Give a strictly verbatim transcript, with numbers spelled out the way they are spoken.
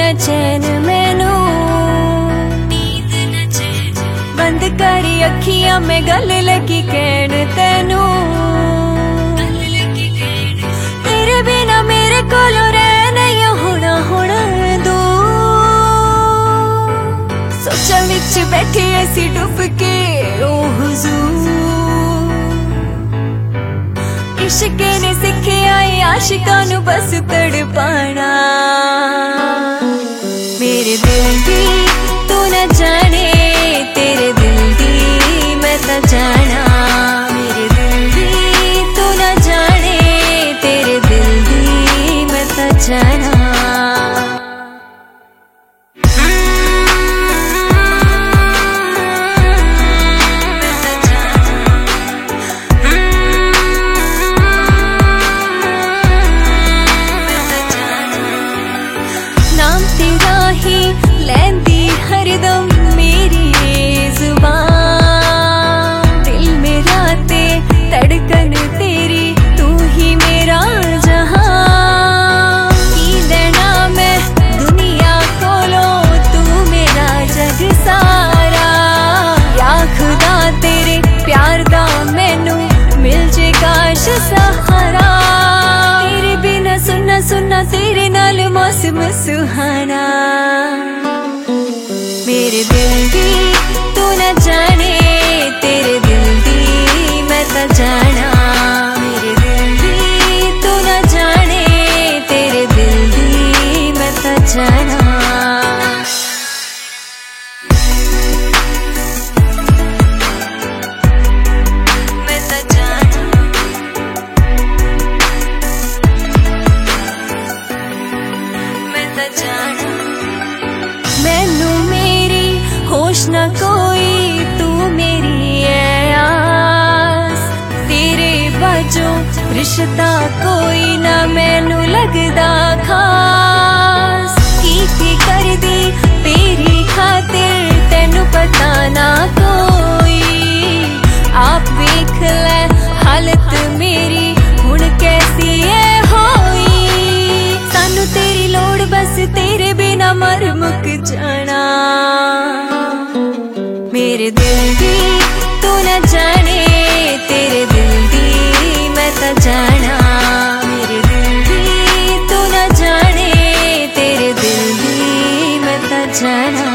न चैन मैनू, नींद न चैन। बंद करी अखियां में गल लगी कहन तेनू, तेरे बिना मेरे कोलो रह नहीं होना होना दो। सोचा विच बैठे ऐसी डुब के ओ हुजूर, इश्क ने सिखिया आशिकां नू बस तड़पाना। मेरे दिल दी तू न जाने, तेरे दिल दी मैं ता जाना। मेरे दिल दी तू न जाने, तेरे दिल दी मैं ता जाना। नाम तेरा ही लैंदी हरदम मेरी जुबान, दिल मेरा ते धड़कन तेरी तू ही मेरा जहां। की लेना मैं दुनिया कोलो तू मेरा जग सारा, या खुदा तेरे प्यार दा मैनू मिल जे काश सहारा। तेरे बिना सुनना सुनना तेरे नाल मौसम सुहाना। मेरे दिल दी तू न जाने, तेरे दिल दी मैं ता जाना। मेरे दिल दी तू न जाने, तेरे दिल दी मैं ता जाना। मैं ता जाना, मैं ता जाना। मैनू मेरी होश ना कोई, तू मेरी है आस। तेरे बाजों रिश्ता कोई ना मैनू लगदा खास। की की कर दी तेरी खातिर तेनू पता ना कोई, आप वेख ले हालत मेरी हुण कैसी है होई। सानू तेरी लोड़ बस तेरे बिना मर मुक जाना। मेरे दिल दी तू न जाने, तेरे दिल दी मैं ता जाना। मेरे दिल दी तू न जाने, तेरे दिल दी मैं ता जाना।